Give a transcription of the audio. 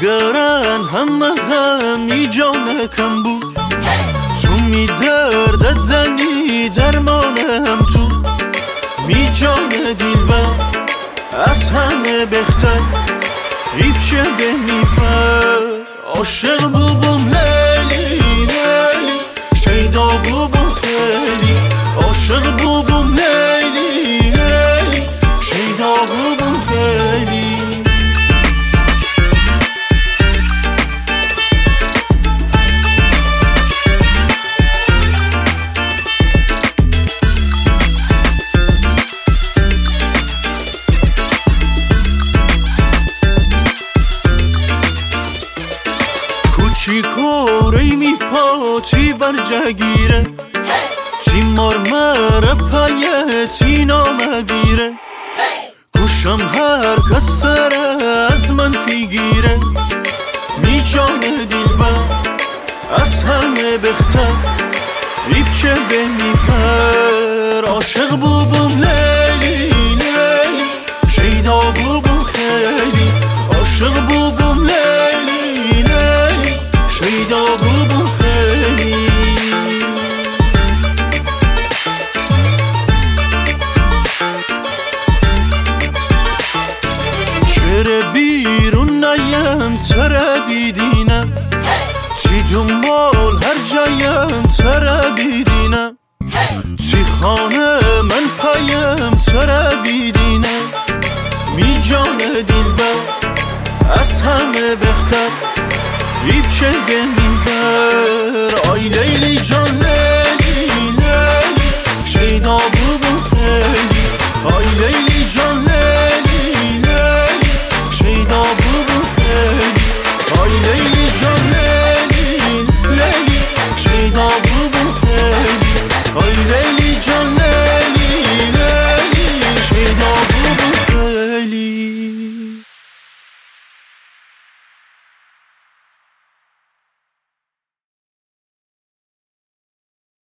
نگرن همه همی جانکم بود تو می دردت زنی درمانم تو می جان دلبر از همه بهتر هیچه به میفر عاشق بوبم لیلی لیلی شیدا بوبم خیلی عاشق بوبم لیلی لیلی شیدا بوبم خیلی چی کوری می پاتی بر جگیره تی مرمر پایه تی نامگیره گوشم هر کس سر از من فیگیره می جان دلبر از همه بختر هیچه به میفر عاشق بوبم لیلی لیلی شیدا بوبم خیلی عاشق بوبم لیلی لیلی شیدا بوبم خیلی چرا بیرون نیم تره بیدینم تی دنبال هر جایم تره بیدینم تی خانه من پایم تره بیدینم می جان دلبر از همه بختر هیچه به میفر آی لیلی جان